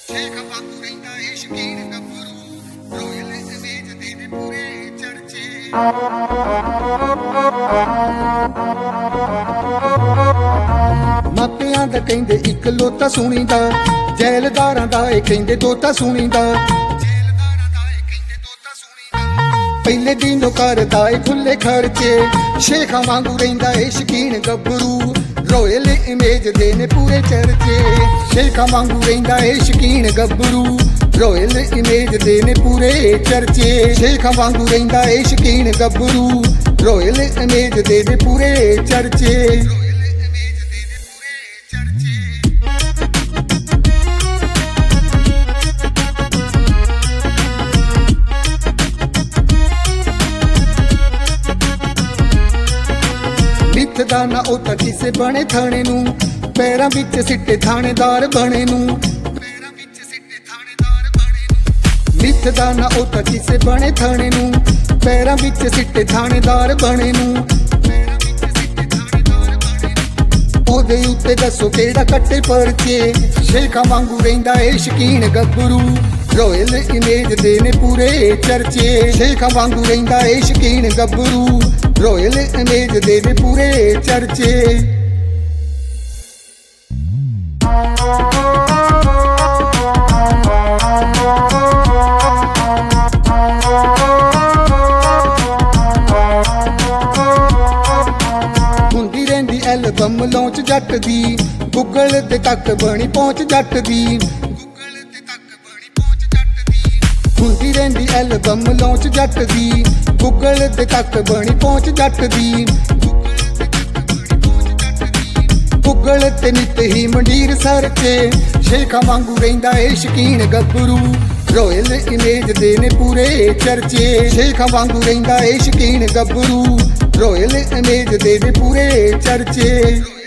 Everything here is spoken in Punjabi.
ਸ਼ੇਖ ਵਾਂਗੂ ਰਹਿੰਦਾ ਏ ਸ਼ਕੀਨ ਗੱਭਰੂ ਰੋਇਲ ਇਮੇਜ ਦੇ ਨੇ ਪੂਰੇ ਚਰਚੇ। ਮਾਪਿਆਂ ਦਾ ਕਹਿੰਦੇ ਇੱਕ ਲੋਤਾ ਸੁਣੀਦਾ, ਜੈਲਦਾਰਾਂ ਦਾ ਇਹ ਕਹਿੰਦੇ ਦੋਤਾ ਸੁਣੀਦਾ। ਪਹਿਲੇ ਦਿਨੋਂ ਕਰਦਾ ਏ ਖੁੱਲੇ ਖਰਚੇ, ਸ਼ੇਖਾਂ ਵਾਂਗੂ ਰਹਿੰਦਾ ਏ ਸ਼ਕੀਨ ਗੱਭਰੂ ਰੋਇਲ ਇਮੇਜ ਦੇ ਨੇ ਪੂਰੇ ਚਰਚੇ। ਸ਼ੇਖਾਂ ਵਾਂਗੂ ਰਹਿੰਦਾ ਏ ਸ਼ਕੀਨ ਗੱਭਰੂ ਰੋਇਲ ਇਮੇਜ ਦੇ ਨੇ ਪੂਰੇ ਚਰਚੇ। ਸ਼ੇਖਾਂ ਵਾਂਗੂ ਰਹਿੰਦਾ ਏ ਸ਼ਕੀਨ ਗੱਭਰੂ ਰੋਇਲ ਇਮੇਜ ਦੇ ਨੇ ਪੂਰੇ ਚਰਚੇ। ਮਿੱਥਦਾ ਨਾ ਉਹ ਤਾਂ ਕਿਸੇ ਬਣੇ ਥਾਣੇ ਨੂੰ, ਪੈਰਾਂ ਵਿੱਚ ਸਿੱਟੇ ਥਾਣੇਦਾਰ ਬਣੇ ਨੂੰ। ਮਿੱਥਦਾ ਨਾ ਉਹ ਤਾਂ ਕਿਸੇ ਬਣੇ ਥਾਣੇ ਨੂੰ, ਪੈਰਾਂ ਵਿੱਚ ਸਿੱਟੇ ਥਾਣੇਦਾਰ ਬਣੇ ਨੂੰ। ਉਹਦੇ ਉੱਤੇ ਦੱਸੋ ਕਿਹੜਾ ਕੱਟੇ ਪਰਚੇ, ਸ਼ੇਖਾਂ ਵਾਂਗੂ ਰਹਿੰਦਾ ਏ ਸ਼ਕੀਨ ਗੱਭਰੂ ਰੋਇਲ ਇਮੇਜ ਦੇ ਨੇ ਪੂਰੇ ਚਰਚੇ। ਸ਼ੇਖਾਂ ਵਾਂਗੂ ਰਹਿੰਦਾ ਏ ਸ਼ਕੀਨ ਗੱਭਰੂ ਰੋਇਲ ਇਮੇਜ ਦੇ ਨੇ ਪੂਰੇ ਚਰਚੇ। ਹੁੰਦੀ ਰਹਿੰਦੀ ਐਲਬਮ ਲਾਂਚ ਜੱਟ ਦੀ, ਗੂਗਲ ਤੇ ਤੱਕ ਬਣੀ ਪਹੁੰਚ ਜੱਟ ਦੀ। ਹੁੰਦੀ ਰਹਿੰਦੀ ਐਲਬਮ ਲਾਂਚ ਜੱਟ ਦੀ, ਗੂਗਲ ਤੇ ਤੱਕ ਬਣੀ ਪਹੁੰਚ ਜੱਟ ਦੀ। ਗੂਗਲ ਤੇ ਨਿੱਤ ਹੀ ਮੰਡੀਰ ਸਰਚੇ, ਸ਼ੇਖਾਂ ਵਾਂਗੂ ਰਹਿੰਦਾ ਏ ਸ਼ਕੀਨ ਗੱਭਰੂ ਰੋਇਲ ਇਮੇਜ ਦੇ ਨੇ ਪੂਰੇ ਚਰਚੇ। ਸ਼ੇਖਾਂ ਵਾਂਗੂ ਰਹਿੰਦਾ ਏ ਸ਼ਕੀਨ ਗੱਭਰੂ ਰੋਇਲ ਇਮੇਜ ਦੇ ਨੇ ਪੂਰੇ ਚਰਚੇ।